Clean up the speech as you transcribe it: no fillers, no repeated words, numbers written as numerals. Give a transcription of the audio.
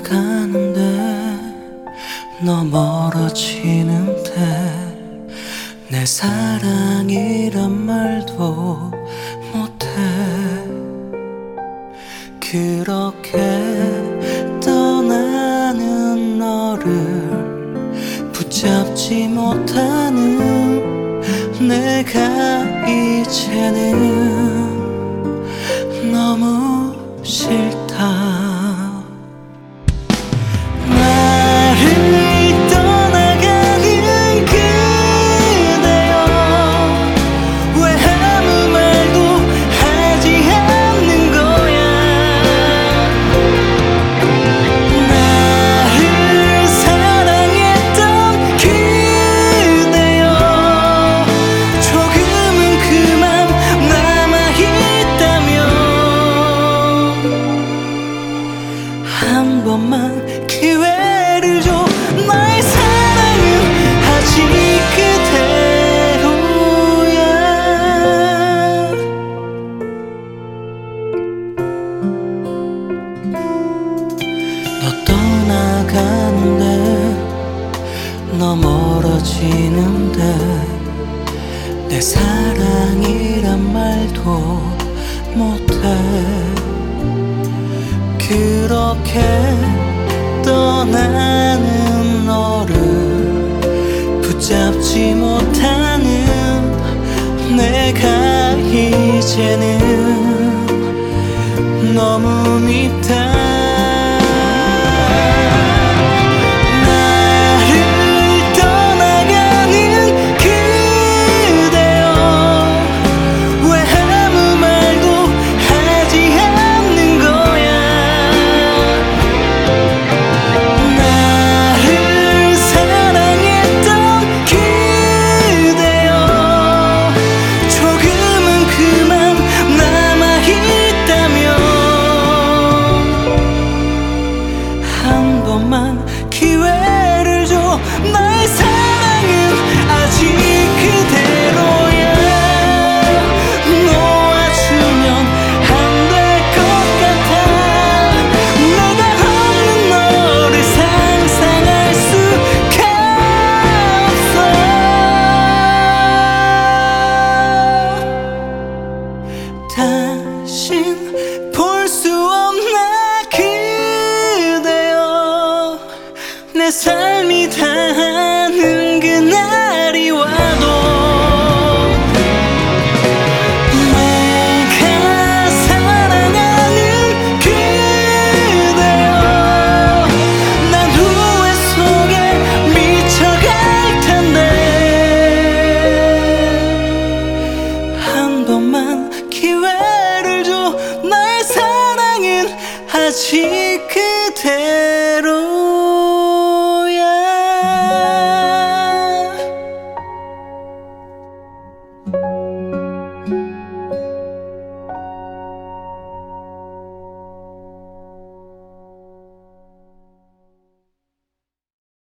떠나가는데 너 멀어지는데 내 사랑이란 말도 못해. 그렇게 떠나는 너를 붙잡지 못하는 내가 이제는 너무 싫다. 한 번만 기회를 줘. 나의 사랑은 아직 그대로야. 너 떠나가는데 너 멀어지는데 내 사랑이란 말도 못해. 그렇게 떠나는 너를 붙잡지 못하는 내가 이제는 너무 밉다. 기회를 줘. 나의 사랑은 아직 그대로야. 놓아주면 안 될 것 같아. 내가 없는 너를 상상할 수가 없어. 다신 볼 수 없나 내 삶이 다하는 그날이 와도 내가 사랑하는 그대여 난 후회 속에 미쳐갈 텐데 한 번만 기회를 줘. 나의 사랑은 아직 그대